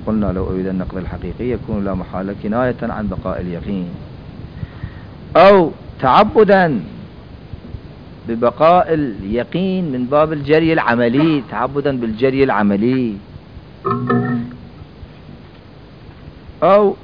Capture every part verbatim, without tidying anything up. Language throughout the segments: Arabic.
قلنا لو أريد النقض الحقيقي يكون لا محالة كناية عن بقاء اليقين، أو تعبدا ببقاء اليقين من باب الجري العملي، تعبدا بالجري العملي، أو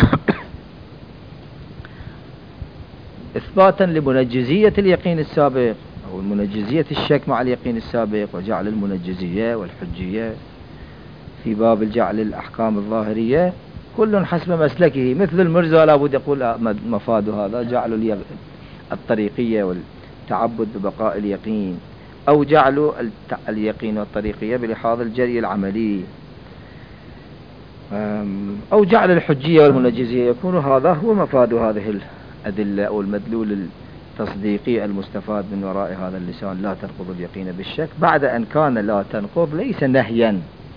إثباتا لمنجزية اليقين السابق أو منجزية الشك مع اليقين السابق، وجعل المنجزية والحجية في باب الجعل الأحكام الظاهرية كل حسب مسلكه. مثل المرزا لابد يقول مفاد هذا جعل الطريقية والتعبد ببقاء اليقين، أو جعل اليقين والطريقية بلحاظ الجري العملي، أو جعل الحجية والمنجزية. يكون هذا هو مفاد هذه الأدلة أو المدلول التصديقي المستفاد من وراء هذا اللسان: لا تنقض اليقين بالشك، بعد أن كان لا تنقض ليس نهيا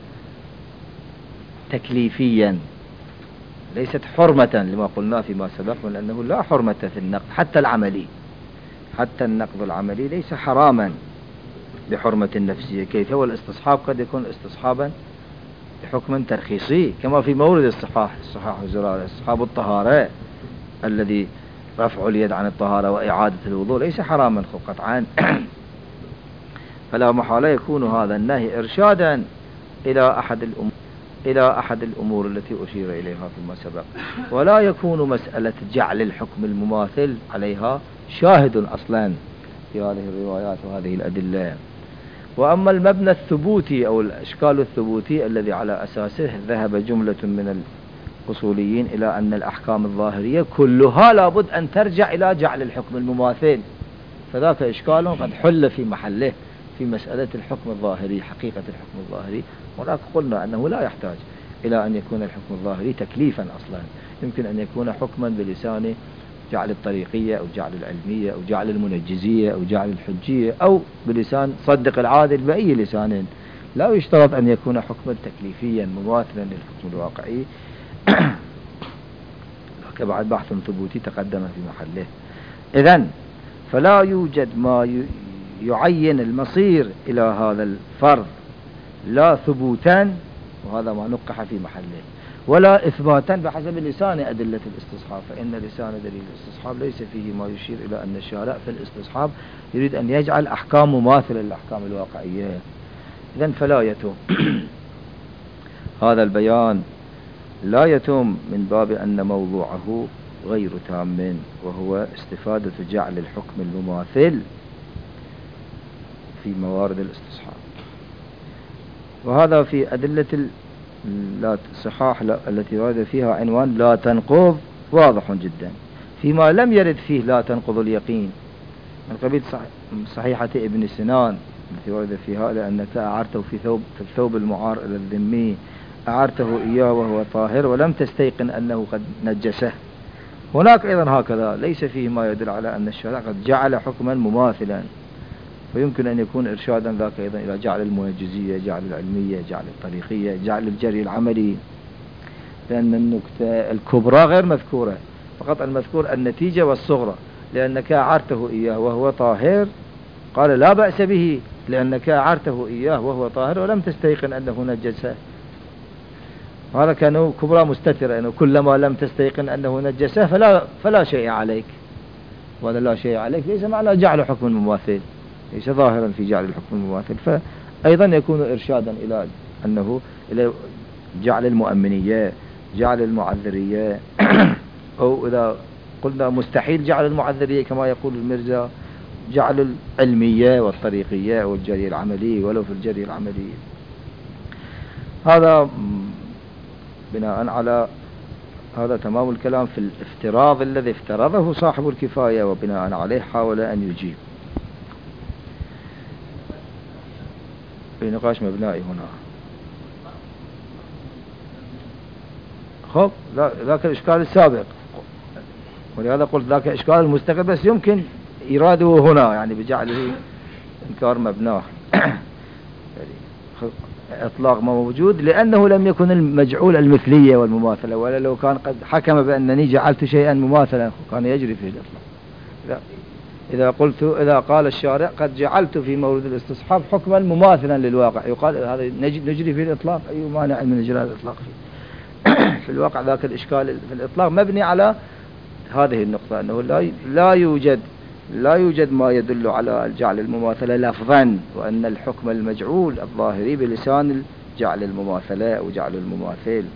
تكليفيا، ليست حرمة لما قلنا فيما سبق من أنه لا حرمة في النقض حتى العملي، حتى النقض العملي ليس حراما بحرمة النفسية. كيف؟ والاستصحاب قد يكون استصحابا بحكم ترخيصي، كما في مورد الصحاح الصحاح وزرار استصحاب الطهارة الذي رفع اليد عن الطهارة وإعادة الوضوء ليس حراما قطعا. فلا محالة يكون هذا النهي إرشادا إلى أحد الأمور إلى أحد الأمور التي أشير إليها فيما سبق، ولا يكون مسألة جعل الحكم المماثل عليها شاهد أصلا في هذه الروايات وهذه الأدلة. وأما المبنى الثبوتي أو الإشكال الثبوتي الذي على أساسه ذهب جملة من الأصوليين إلى أن الأحكام الظاهرية كلها لابد أن ترجع إلى جعل الحكم المماثل، فذاك إشكال قد حل في محله في مسألة الحكم الظاهري، حقيقة الحكم الظاهري. ولكن قلنا أنه لا يحتاج إلى أن يكون الحكم الظاهري تكليفا أصلا، يمكن أن يكون حكما بلسان جعل الطريقية أو جعل العلمية أو جعل المنجزية أو جعل الحجية، أو بلسان صدق العادل بأي لسان، لا يشترط أن يكون حكما تكليفيا مماثلا للحكم الواقعي. بعد بحث ثبوتي تقدم في محله. إذن فلا يوجد ما يعين المصير إلى هذا الفرض لا ثبوتا، وهذا ما نقح في محله، ولا إثباتا بحسب لسان أدلة الاستصحاب، فإن لسان دليل الاستصحاب ليس فيه ما يشير إلى أن الشارع في الاستصحاب يريد أن يجعل أحكام مماثلة للأحكام الواقعية. إذن فلا يتم هذا البيان لا يتم من باب أن موضوعه غير تام، وهو استفادة جعل الحكم المماثل في موارد الاستصحاب. وهذا في أدلة الصحاح التي ورد فيها عنوان لا تنقض واضح جدا. فيما لم يرد فيه لا تنقض اليقين من قبيل صحيحة ابن سنان التي ورد فيها لأنك أعرته في ثوب في الثوب المعار إلى الذمي، أعرته إياه وهو طاهر ولم تستيقن أنه قد نجسه. هناك أيضا هكذا ليس فيه ما يدل على أن الشارع قد جعل حكما مماثلا، ويمكن أن يكون إرشادا ذاك أيضا إلى جعل المنجزية، جعل العلمية، جعل الطريقية، جعل الجري العملي، لأن النكتة الكبرى غير مذكورة، فقط المذكور النتيجة والصغرى. لأنك أعرته إياه وهو طاهر قال لا بأس به، لأنك أعرته إياه وهو طاهر ولم تستيقن أنه نجسه. هذا كان كبرى مستترة، أنه كلما لم تستيقن أنه نجسه فلا, فلا شيء عليك، وهذا لا شيء عليك ليس معنى جعل حكم المماثل، ليس ظاهرا في جعل الحكم المماثل. فأيضا يكون إرشادا إلى أنه إلى جعل المؤمنية، جعل المعذرية، أو إذا قلنا مستحيل جعل المعذرية كما يقول المرزا، جعل العلمية والطريقية والجري العملي ولو في الجري العملي. هذا بناء على هذا تمام الكلام في الافتراض الذي افترضه صاحب الكفاية، وبناء عليه حاول أن يجيب. في نقاش مبنائي هنا. خب ذاك الإشكال السابق، ولهذا قلت ذاك إشكال المستقل، بس يمكن إراده هنا يعني بجعله إنكار مبناه إطلاق ما موجود، لأنه لم يكن المجعول المثلية والمماثلة، ولا لو كان قد حكم بأنني جعلت شيئا مماثلا كان يجري فيه الإطلاق. إذا قلت إذا قال الشارع قد جعلت في مورد الاستصحاب حكما مماثلا للواقع، يقال هذا نجري فيه الإطلاق، أي مانع من إجراء الإطلاق فيه. في الواقع ذاك الإشكال في الإطلاق مبني على هذه النقطة، أنه لا لا يوجد لا يوجد ما يدل على الجعل المماثلة لفظا، وأن الحكم المجعول الظاهري بلسان جعل المماثلة أو جعل المماثل.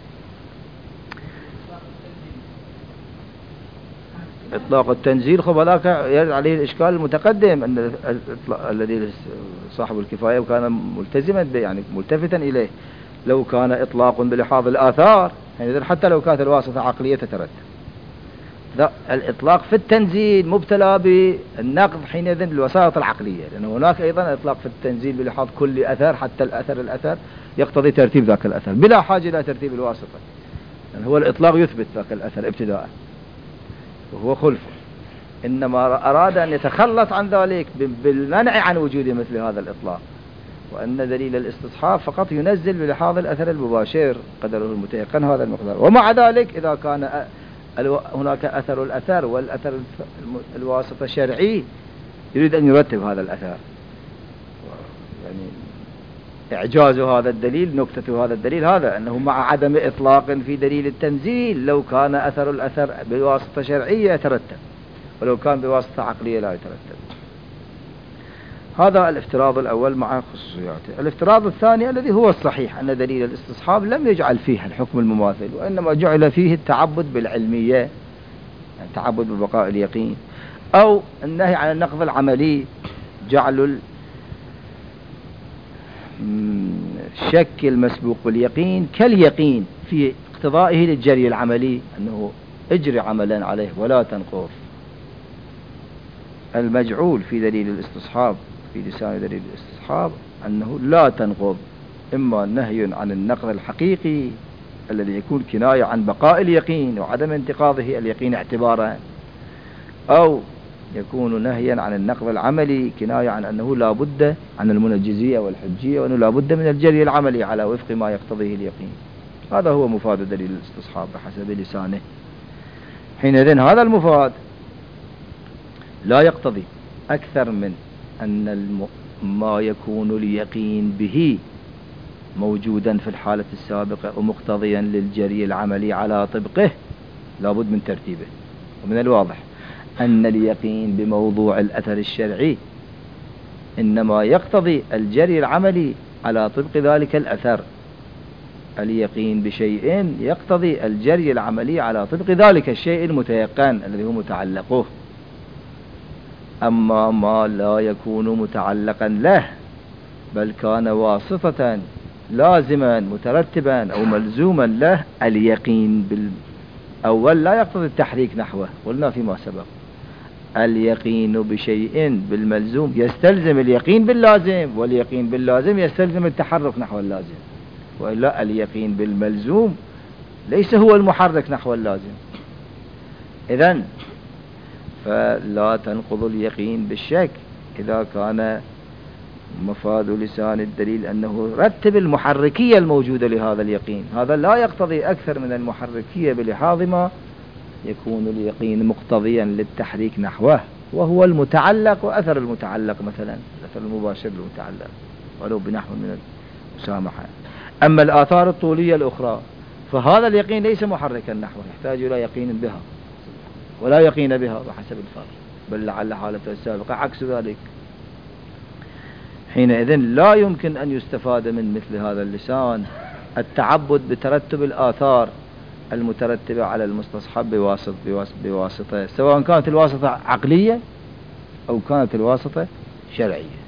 إطلاق التنزيل خب هذاك يرد عليه الإشكال المتقدم، أن الذي صاحب الكفاية وكان ملتزما يعني ملتفتا إليه، لو كان إطلاق بلحاظ الآثار يعني حتى لو كانت الواسطة عقلية تترتب. الإطلاق في التنزيل مبتلى بالنقض حينئذ الوسائط العقلية، لأن هناك أيضا إطلاق في التنزيل بلحاظ كل أثر، حتى الأثر الأثر يقتضي ترتيب ذاك الأثر بلا حاجة إلى ترتيب الواسطة، يعني هو الإطلاق يثبت ذاك الأثر ابتداء وهو خلفه، إنما أراد أن يتخلص عن ذلك بالمنع عن وجود مثل هذا الإطلاق، وأن دليل الاستصحاب فقط ينزل بلحاظ الأثر المباشر قدره المتيقن هذا المقدار. ومع ذلك إذا كان هناك أثر الأثر والأثر الواسطة شرعي يريد أن يرتب هذا الأثر، يعني إعجاز هذا الدليل نكتة هذا الدليل هذا أنه مع عدم إطلاق في دليل التنزيل لو كان أثر الأثر بواسطة شرعية يترتب، ولو كان بواسطة عقلية لا يترتب. هذا الافتراض الأول مع خصوصياته. الافتراض الثاني الذي هو الصحيح أن دليل الاستصحاب لم يجعل فيه الحكم المماثل، وإنما جعل فيه التعبد بالعلمية، التعبد ببقاء اليقين، أو النهي عن النقض العملي، جعل الشك المسبوق باليقين كاليقين في اقتضائه للجري العملي، أنه اجري عملا عليه ولا تنقض. المجعول في دليل الاستصحاب في لسان دليل الاستصحاب أنه لا تنقض، إما نهي عن النقض الحقيقي الذي يكون كناية عن بقاء اليقين وعدم انتقاضه اليقين اعتبارا، أو يكون نهيا عن النقض العملي كناية عن أنه لا بد عن المنجزية والحجية، وأنه لا بد من الجري العملي على وفق ما يقتضيه اليقين. هذا هو مفاد دليل الاستصحاب بحسب لسانه. حينئذ هذا المفاد لا يقتضي أكثر من أن الم... ما يكون اليقين به موجودا في الحالة السابقة ومقتضيا للجري العملي على طبقه لابد من ترتيبه. ومن الواضح أن اليقين بموضوع الأثر الشرعي إنما يقتضي الجري العملي على طبق ذلك الأثر. اليقين بشيء يقتضي الجري العملي على طبق ذلك الشيء المتيقن الذي هو متعلقه. أما ما لا يكون متعلقا له بل كان واسطة لازما مترتبا أو ملزوما له، اليقين بالأول لا يقتضي التحريك نحوه، قلنا فيما سبق اليقين بشيء بالملزوم يستلزم اليقين باللازم، واليقين باللازم يستلزم التحرك نحو اللازم، وإلا اليقين بالملزوم ليس هو المحرك نحو اللازم. إذن فلا تنقض اليقين بالشك إذا كان مفاد لسان الدليل أنه رتب المحركية الموجودة لهذا اليقين. هذا لا يقتضي أكثر من المحركية بلحاظ ما يكون اليقين مقتضيا للتحريك نحوه، وهو المتعلق وأثر المتعلق، مثلا الأثر المباشر للمتعلق ولو بنحو من المسامحة. أما الآثار الطولية الأخرى فهذا اليقين ليس محركا نحوه، يحتاج إلى يقين بها ولا يقين بها بحسب الفرق، بل لعل حالته السابقة عكس ذلك. حينئذ لا يمكن أن يستفاد من مثل هذا اللسان التعبد بترتب الآثار المترتبة على المستصحب بواسطة, بواسطة سواء كانت الواسطة عقلية أو كانت الواسطة شرعية،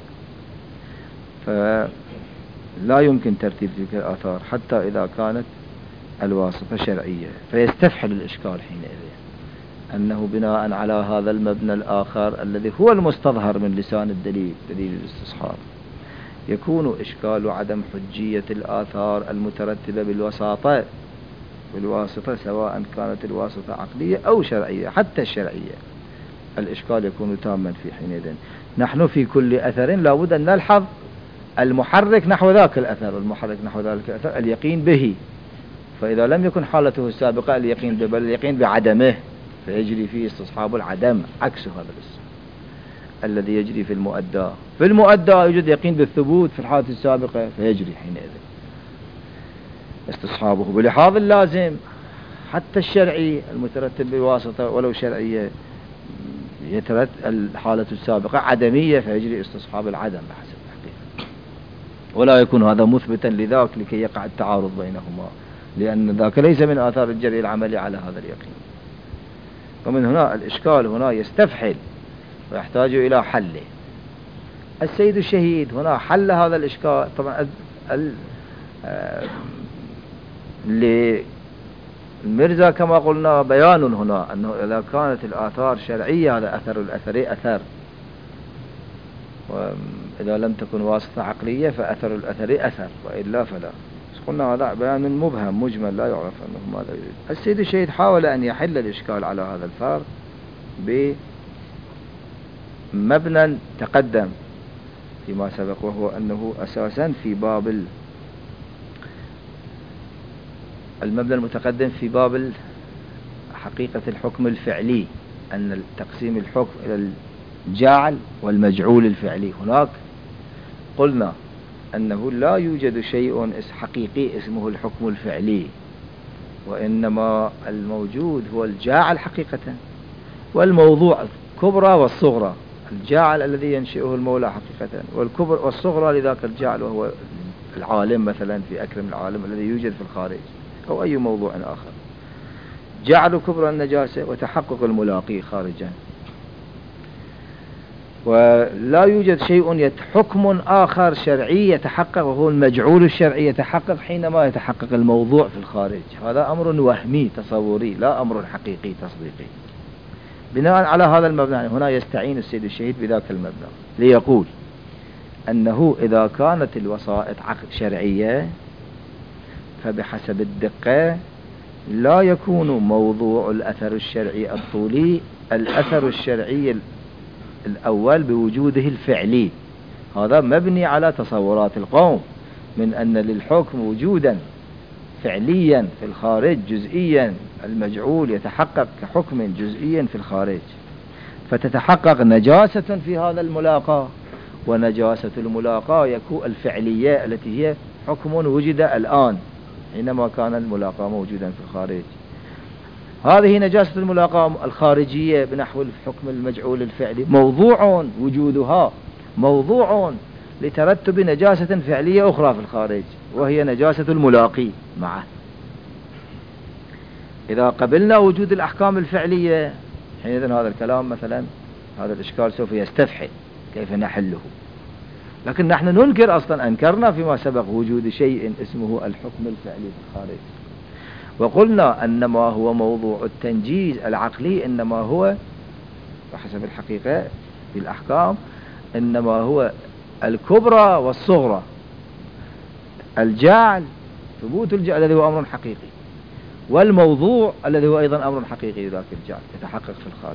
فلا يمكن ترتيب تلك الآثار حتى إذا كانت الواسطة شرعية، فيستفحل الإشكال حينئذ أنه بناء على هذا المبنى الآخر الذي هو المستظهر من لسان الدليل دليل الاستصحاب يكون إشكال عدم حجية الآثار المترتبة بالوساطة بالواسطة سواء كانت الواسطة عقلية أو شرعية، حتى الشرعية الإشكال يكون تاما في حينئذ. نحن في كل أثر لابد أن نلحظ المحرك نحو ذاك الأثر، المحرك نحو ذاك الأثر اليقين به، فإذا لم يكن حالته السابقة اليقين به بل اليقين بعدمه فيجري فيه استصحاب العدم، عكس هذا الاسم الذي يجري في المؤدى. في المؤدى يوجد يقين بالثبوت في الحالة السابقة فيجري حينئذ استصحابه بلحاظ اللازم حتى الشرعي المترتب بواسطة ولو شرعية يترتب الحالة السابقة عدمية فيجري استصحاب العدم بحسب الحقيقة، ولا يكون هذا مثبتا لذاك لكي يقع التعارض بينهما، لأن ذاك ليس من آثار الجري العملي على هذا اليقين. ومن هنا الإشكال هنا يستفحل ويحتاج إلى حله. السيد الشهيد هنا حل هذا الإشكال طبعا. للمرزا كما قلنا بيان هنا أنه إذا كانت الآثار شرعية هذا أثر الأثر أثر، وإذا لم تكن واسطة عقلية فأثر الأثر أثر، وإلا فلا. قلنا هذا بيان مبهم مجمل لا يعرف أنه ماذا يريد. السيد الشهيد حاول أن يحل الإشكال على هذا الفرق بمبنى تقدم فيما سبق، وهو أنه أساسا في باب المبنى المتقدم في باب حقيقة الحكم الفعلي، أن تقسيم الحكم إلى الجاعل والمجعول الفعلي. هناك قلنا أنه لا يوجد شيء حقيقي اسمه الحكم الفعلي، وإنما الموجود هو الجاعل حقيقة، والموضوع الكبرى والصغرى. الجاعل الذي ينشئه المولى حقيقة، والكبر والصغرى لذاك الجاعل وهو العالم مثلا في أكرم العالم الذي يوجد في الخارج أو أي موضوع آخر. جعل كبرى النجاسة وتحقق الملاقي خارجا. ولا يوجد شيء حكم آخر شرعي يتحقق وهو المجعول الشرعي يتحقق حينما يتحقق الموضوع في الخارج. هذا أمر وهمي تصوري لا أمر حقيقي تصديقي. بناء على هذا المبنى هنا يستعين السيد الشهيد بذاك المبنى ليقول أنه إذا كانت الوسائط شرعية فبحسب الدقة لا يكون موضوع الأثر الشرعي الطولي الأثر الشرعي الأول بوجوده الفعلي. هذا مبني على تصورات القوم من أن للحكم وجودا فعليا في الخارج جزئيا، المجعول يتحقق كحكم جزئيا في الخارج، فتتحقق نجاسة في هذا الملاقاة، ونجاسة الملاقاة يكون الفعلية التي هي حكم وجد الآن حينما كان الملاقاة موجودا في الخارج. هذه نجاسة الملاقاة الخارجية بنحو الحكم المجعول الفعلي موضوع وجودها موضوع لترتب نجاسة فعلية أخرى في الخارج وهي نجاسة الملاقي معه. إذا قبلنا وجود الأحكام الفعلية حينئذ هذا الكلام مثلا هذا الإشكال سوف يستفحل كيف نحله. لكن نحن ننكر أصلا أنكرنا فيما سبق وجود شيء اسمه الحكم الفعلي في الخارج، وقلنا أن ما هو موضوع التنجيز العقلي إنما هو بحسب الحقيقة في الأحكام إنما هو الكبرى والصغرى. الجعل ثبوت الجعل الذي هو أمر حقيقي، والموضوع الذي هو أيضا أمر حقيقي ذاك الجعل يتحقق في الخارج.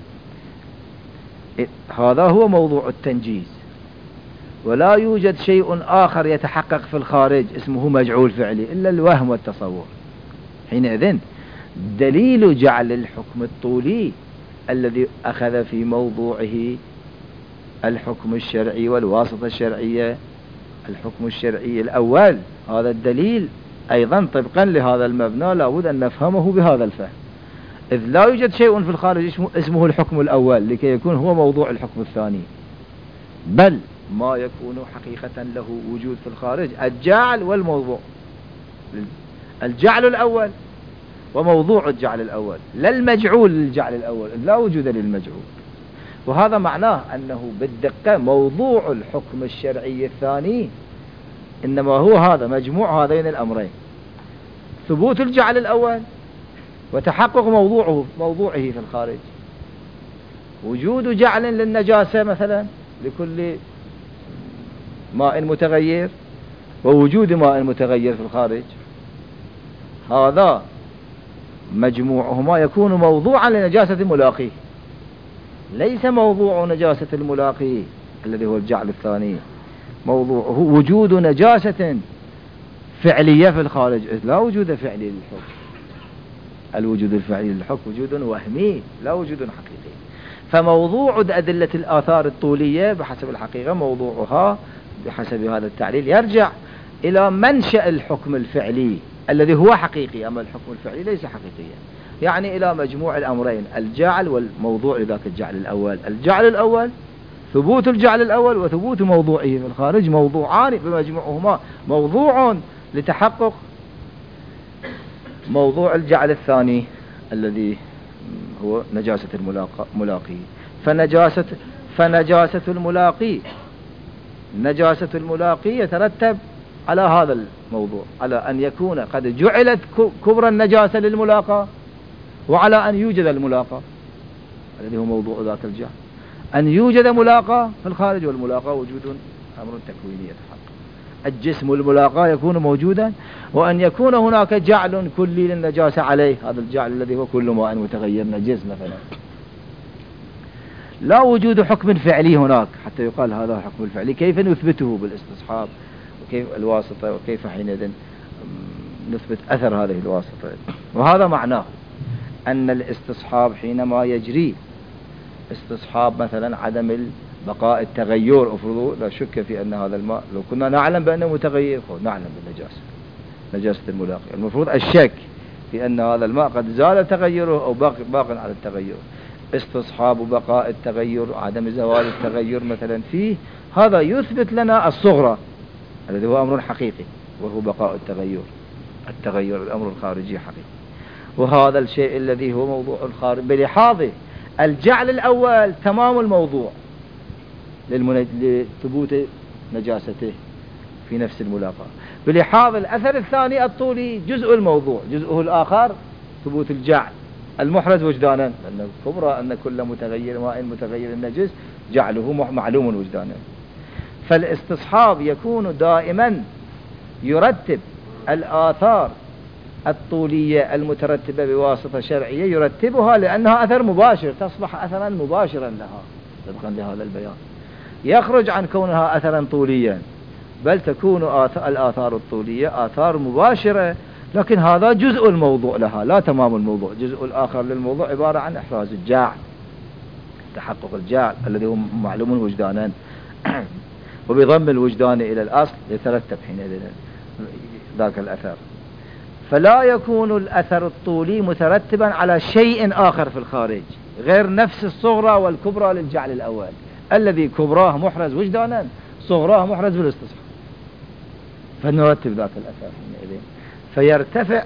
هذا هو موضوع التنجيز، ولا يوجد شيء آخر يتحقق في الخارج اسمه مجعول فعلي إلا الوهم والتصور. حينئذ دليل جعل الحكم الطولي الذي أخذ في موضوعه الحكم الشرعي والواسطة الشرعية الحكم الشرعي الأول، هذا الدليل أيضا طبقا لهذا المبنى لابد أن نفهمه بهذا الفهم، إذ لا يوجد شيء في الخارج اسمه الحكم الأول لكي يكون هو موضوع الحكم الثاني، بل ما يكون حقيقة له وجود في الخارج الجعل والموضوع. الجعل الأول وموضوع الجعل الأول، لا المجعول للجعل الأول، لا وجود للمجعول. وهذا معناه أنه بالدقة موضوع الحكم الشرعي الثاني إنما هو هذا مجموع هذين الأمرين، ثبوت الجعل الأول وتحقق موضوعه موضوعه في الخارج. وجود جعل للنجاسة مثلا لكل ماء متغير ووجود ماء متغير في الخارج، هذا مجموعهما يكون موضوعا لنجاسة ملاقيه، ليس موضوع نجاسة الملاقي الذي هو الجعل الثاني موضوعه وجود نجاسة فعلية في الخارج، لا وجود فعلي للحكم. الوجود الفعلي للحكم وجود وهمي لا وجود حقيقي. فموضوع أدلة الآثار الطولية بحسب الحقيقة موضوعها بحسب هذا التعليل يرجع إلى منشأ الحكم الفعلي الذي هو حقيقي، أما الحكم الفعلي ليس حقيقيا. يعني إلى مجموع الأمرين، الجعل والموضوع لذاك الجعل الأول. الجعل الأول ثبوت الجعل الأول وثبوت موضوعه في الخارج موضوعان بمجموعهما موضوع لتحقق موضوع الجعل الثاني الذي هو نجاسة الملاقي. فنجاسة فنجاسة الملاقي نجاسة الملاقي يترتب على هذا الموضوع، على أن يكون قد جعلت كبرى النجاسة للملاقى، وعلى أن يوجد الملاقى الذي هو موضوع ذاك الجعل، أن يوجد ملاقى في الخارج، والملاقى وجود أمر تكويني يتحقق. الجسم الملاقى يكون موجودا، وأن يكون هناك جعل كلي للنجاسة عليه، هذا الجعل الذي هو كل ماء متغير نجس مثلا. لا وجود حكم فعلي هناك حتى يقال هذا حكم الفعلي. كيف نثبته بالاستصحاب وكيف الواسطة، وكيف حينئذ نثبت أثر هذه الواسطة؟ وهذا معناه أن الاستصحاب حينما يجري استصحاب مثلا عدم بقاء التغير، أفرضوا لا شك في أن هذا الماء لو كنا نعلم بأنه متغير نعلم بالنجاسة، نجاسة الملاقي، المفروض الشك في أن هذا الماء قد زال تغيره أو باق, باق على التغير. استصحاب بقاء التغير، عدم زوال التغير مثلا فيه، هذا يثبت لنا الصغرى الذي هو أمر حقيقي، وهو بقاء التغير، التغير الأمر الخارجي حقيقي. وهذا الشيء الذي هو موضوع الخارج بلحاظه الجعل الأول تمام الموضوع لثبوت نجاسته في نفس الملاقاة، بلحاظ الأثر الثاني الطولي جزء الموضوع، جزءه الآخر ثبوت الجعل المحرز وجدانا، لأن كبرى أن كل متغير ماء متغير النجس جعله معلوم وجدانا. فالاستصحاب يكون دائما يرتب الآثار الطولية المترتبة بواسطة شرعية، يرتبها لأنها أثر مباشر، تصبح أثرا مباشرا لها طبقا لهذا البيان، يخرج عن كونها أثرا طوليا، بل تكون الآثار الطولية آثار مباشرة، لكن هذا جزء الموضوع لها لا تمام الموضوع. جزء الآخر للموضوع عبارة عن إحراز الجعل، تحقق الجعل الذي هو معلوم وجدانا وبضم الوجدان إلى الأصل يترتب حينئذ ذاك الأثر. فلا يكون الأثر الطولي مترتبا على شيء آخر في الخارج غير نفس الصغرى والكبرى للجعل الأول، الذي كبراه محرز وجدانا، صغراه محرز بالاستصحاب، فنرتب ذاك الأثر حينئذ فيرتفع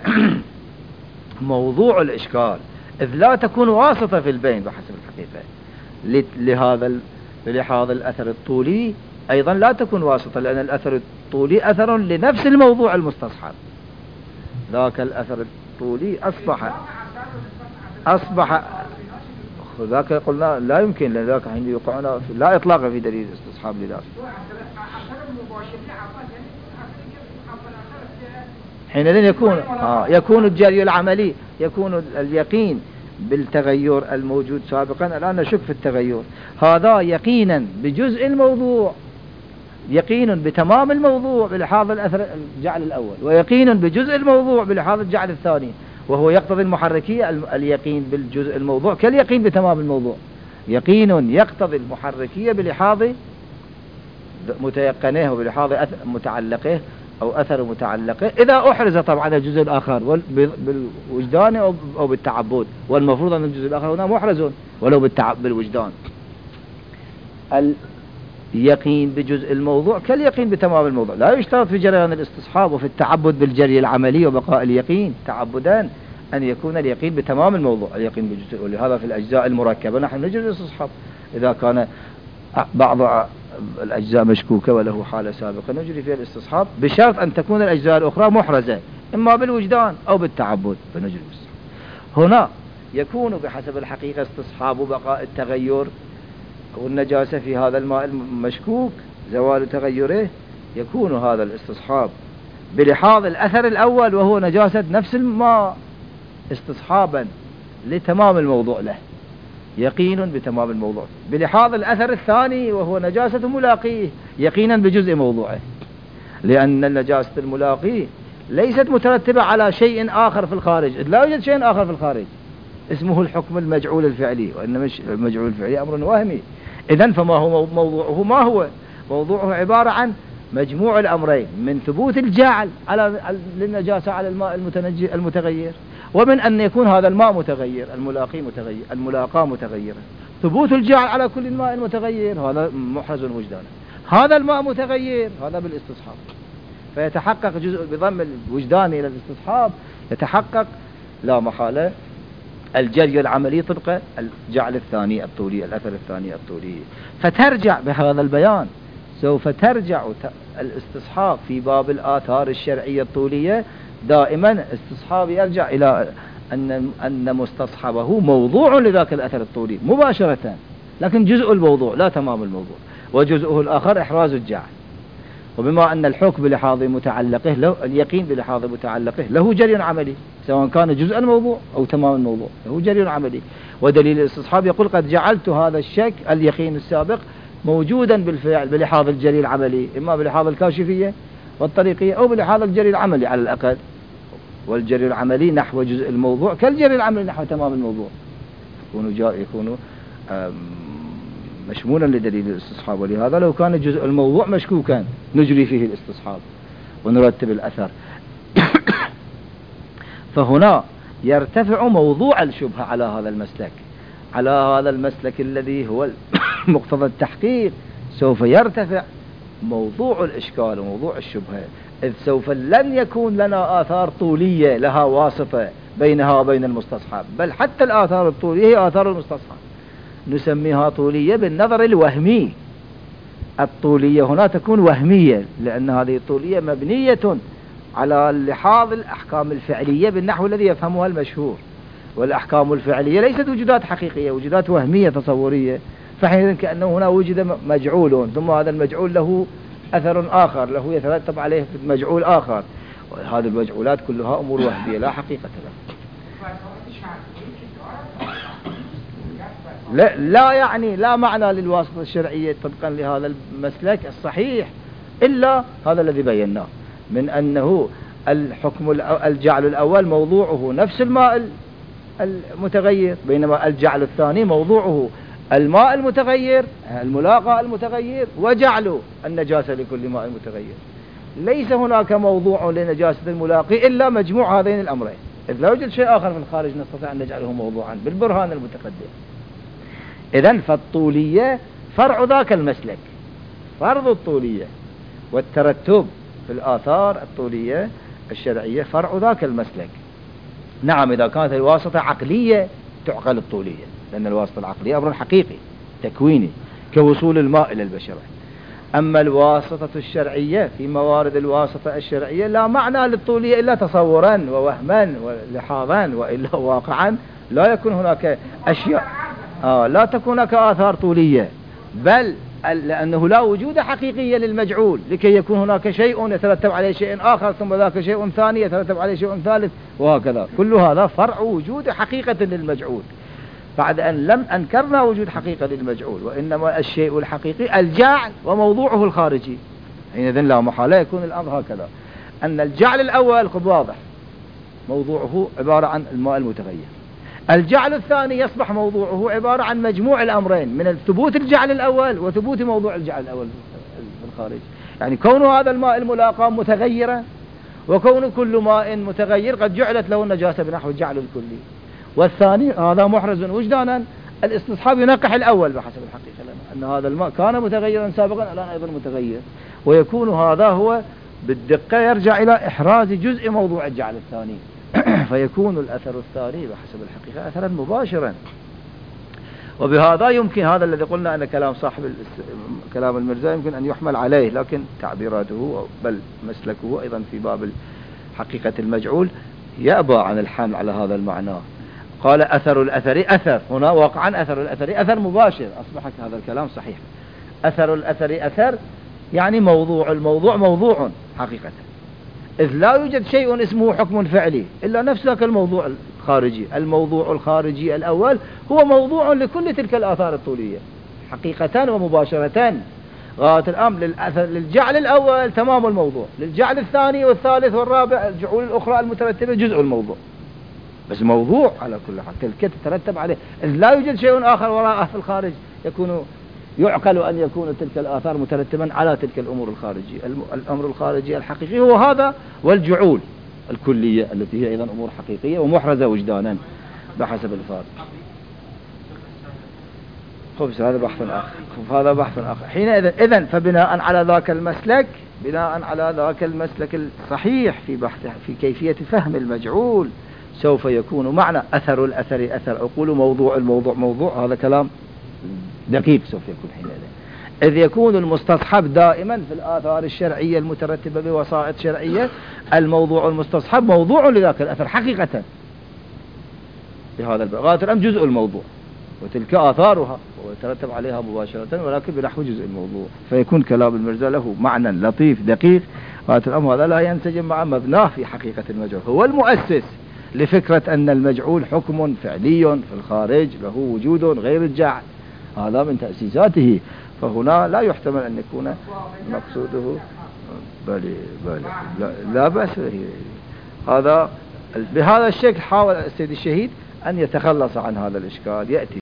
موضوع الإشكال، إذ لا تكون واسطة في البين بحسب الحقيقة. لهذا لهذا الأثر الطولي أيضا لا تكون واسطة، لأن الأثر الطولي أثر لنفس الموضوع المستصحب. ذاك الأثر الطولي أصبح أصبح ذاك قلنا لا يمكن، لأن ذاك حين يوقعنا لا إطلاق في دليل الاستصحاب لذاك. حينئذ يكون آه يكون الجري العملي، يكون اليقين بالتغير الموجود سابقا، الآن نشك في التغير، هذا يقينا بجزء الموضوع، يقين بتمام الموضوع بلحاظ الأثر الجعل الأول، ويقين بجزء الموضوع بلحاظ الجعل الثاني، وهو يقتضي المحركية. اليقين بالجزء الموضوع كاليقين بتمام الموضوع، يقين يقتضي المحركية بلحاظ متيقنه وبلحاظ متعلقه أو أثر متعلقه، إذا أحرز طبعا الجزء الآخر بالوجدان أو بالتعبد، والمفروض أن الجزء الآخر هنا محرز ولو بالوجدان. اليقين بجزء الموضوع كاليقين بتمام الموضوع، لا يشترط في جريان الاستصحاب وفي التعبد بالجري العملي وبقاء اليقين تعبدان أن يكون اليقين بتمام الموضوع، اليقين بجزء. ولهذا في الأجزاء المركبة نحن نجري الاستصحاب، إذا كان بعض الأجزاء مشكوكة وله حالة سابقة نجري فيها الاستصحاب، بشرط أن تكون الأجزاء الأخرى محرزة إما بالوجدان أو بالتعبد فنجري الاستصحاب. هنا يكون بحسب الحقيقة استصحاب بقاء التغير والنجاسة في هذا الماء المشكوك زوال تغيره، يكون هذا الاستصحاب بلحاظ الأثر الأول وهو نجاسة نفس الماء استصحابا لتمام الموضوع له، يقين بتمام الموضوع، بلحاظ الأثر الثاني وهو نجاسة ملاقيه يقينا بجزء موضوعه، لأن النجاسة الملاقي ليست مترتبة على شيء آخر في الخارج، لا يوجد شيء آخر في الخارج اسمه الحكم المجعول الفعلي، وإنما المجعول الفعلي أمر وهمي. إذن فما هو موضوعه؟ ما هو موضوعه؟ عبارة عن مجموع الأمرين من ثبوت الجعل على للنجاسة على الماء المتغير، ومن أن يكون هذا الماء متغير، الملاقي متغير، الملاقاة متغيرة. ثبوت الجعل على كل الماء المتغير هذا محرز وجدانا، هذا الماء متغير هذا بالاستصحاب، فيتحقق جزء بضم الوجدان إلى الاستصحاب، يتحقق لا محالة الجري العملي طبق الجعل الثاني الطولي، الأثر الثاني الطولي. فترجع بهذا البيان سوف ترجع الاستصحاب في باب الآثار الشرعية الطولية دائما استصحاب يرجع إلى أن أن مستصحبه موضوع لذاك الأثر الطولي مباشرة، لكن جزء الموضوع لا تمام الموضوع، وجزءه الآخر إحراز الجعل. وبما أن الحكم بلحاظ متعلقه له، اليقين بلحاظ متعلقه له جري عملي، سواء كان جزء الموضوع أو تمام الموضوع له جري عملي. ودليل الاستصحاب يقول قد جعلت هذا الشك اليقين السابق موجودا بالفعل بلحاظ الجري العملي، إما بلحاظ الكاشفية والطريقية أو بلحاظ الجري العملي على الأقل. والجري العملي نحو جزء الموضوع كالجري العملي نحو تمام الموضوع، يكون جاء يكون مشمولا لدليل الاستصحاب. ولهذا لو كان جزء الموضوع مشكوكا نجري فيه الاستصحاب ونرتب الأثر. فهنا يرتفع موضوع الشبهة على هذا المسلك، على هذا المسلك الذي هو مقتضى التحقيق سوف يرتفع موضوع الإشكال وموضوع الشبهة، إذ سوف لن يكون لنا آثار طولية لها واسطة بينها وبين المستصحب، بل حتى الآثار الطولية هي آثار المستصحب نسميها طولية بالنظر الوهمي. الطولية هنا تكون وهمية، لأن هذه الطولية مبنية على لحاظ الأحكام الفعلية بالنحو الذي يفهمها المشهور، والأحكام الفعلية ليست وجودات حقيقية، وجودات وهمية تصورية. فحينئذ كأنه هنا وجد مجعول، ثم هذا المجعول له أثر آخر، له يترتب عليه مجعول آخر، وهذه المجعولات كلها أمور وهمية لا حقيقة لها. لا, لا يعني لا معنى للواسطة الشرعية طبقا لهذا المسلك الصحيح إلا هذا الذي بيناه، من أنه الحكم الجعل الأول موضوعه نفس الماء المتغير، بينما الجعل الثاني موضوعه الماء المتغير الملاقى المتغير وجعل النجاسة لكل ماء متغير. ليس هناك موضوع لنجاسة الملاقي إلا مجموع هذين الأمرين، إذ لا يوجد شيء آخر من الخارج نستطيع أن نجعله موضوعا بالبرهان المتقدم. إذن فالطولية فرع ذاك المسلك، فرض الطولية والترتب في الآثار الطولية الشرعية فرع ذاك المسلك. نعم إذا كانت الواسطة عقلية تعقل الطولية، لأن الواسطة العقلية أمر حقيقي تكويني كوصول الماء إلى البشرة. أما الواسطة الشرعية في موارد الواسطة الشرعية لا معنى للطولية إلا تصورا ووهما ولحاظا، وإلا واقعا لا يكون هناك أشياء آه لا تكون هناك آثار طولية، بل لأنه لا وجود حقيقية للمجعول لكي يكون هناك شيء يترتب عليه شيء آخر، ثم ذاك شيء ثاني يترتب عليه شيء ثالث، وهكذا. كل هذا فرع وجود حقيقة للمجعول، بعد أن لم أنكرنا وجود حقيقة للمجعول، وإنما الشيء الحقيقي الجعل وموضوعه الخارجي. حينئذ لا محالة يكون الأمر هكذا، أن الجعل الأول قد واضح موضوعه عبارة عن الماء المتغير، الجعل الثاني يصبح موضوعه عبارة عن مجموع الأمرين من ثبوت الجعل الأول وثبوت موضوع الجعل الأول في الخارج. يعني كون هذا الماء الملاقى متغيرا، وكون كل ماء متغير قد جعلت له النجاسة بنحو الجعل الكلي. والثاني هذا محرز وجدانا، الاستصحاب ينقح الأول بحسب الحقيقة لنا أن هذا الماء كان متغيرا سابقا الآن أيضا متغير، ويكون هذا هو بالدقة يرجع إلى إحراز جزء موضوع الجعل الثاني فيكون الأثر الثاني بحسب الحقيقة أثرا مباشرا. وبهذا يمكن هذا الذي قلنا أن كلام صاحب كلام المرزا يمكن أن يحمل عليه، لكن تعبيراته بل مسلكه أيضا في باب حقيقة المجعول يأبى عن الحمل على هذا المعنى. قال أثر الأثر أثر، هنا واقعا أثر الأثر أثر مباشر، أصبح هذا الكلام صحيح. أثر الأثر أثر يعني موضوع الموضوع موضوع حقيقة، إذ لا يوجد شيء اسمه حكم فعلي إلا نفس ذاك الموضوع الخارجي. الموضوع الخارجي الأول هو موضوع لكل تلك الآثار الطولية حقيقة ومباشرة. غاية الأمر للأثر للجعل الأول تمام الموضوع، للجعل الثاني والثالث والرابع الجعول الأخرى المترتبة جزء الموضوع، بس موضوع على كل حال تلك تترتب عليه، إذ لا يوجد شيء آخر وراءه في الخارج يكون يعقل أن يكون تلك الآثار مترتبا على تلك الأمور الخارجية. الأمر الخارجي الحقيقي هو هذا، والجعول الكلية التي هي أيضا أمور حقيقية ومحرزة وجدانا بحسب الفارق. خبز هذا بحث آخر، هذا بحث آخر. حينئذ إذن فبناء على ذاك المسلك، بناء على ذاك المسلك الصحيح في بحث في كيفية فهم المجعول، سوف يكون معنى أثر الأثر أثر، أقول موضوع الموضوع موضوع، هذا كلام دقيق سوف يكون حينئذ. إذ يكون المستصحب دائما في الآثار الشرعية المترتبة بوسائط شرعية، الموضوع المستصحب موضوع لذاك الأثر حقيقة بهذا البغاث الأم جزء الموضوع، وتلك آثارها ويترتب عليها مباشرة ولكن بنحو جزء الموضوع، فيكون كلام المرزا له معنى لطيف دقيق. غاية الأمر هذا لا ينسجم مع مبناه في حقيقة المجعول. هو المؤسس لفكرة أن المجعول حكم فعلي في الخارج له وجود غير الجعل، هذا من تأسيساته، فهنا لا يحتمل أن يكون مقصوده بل بل لا, لا بأس. هذا بهذا الشكل حاول السيد الشهيد أن يتخلص عن هذا الإشكال. يأتي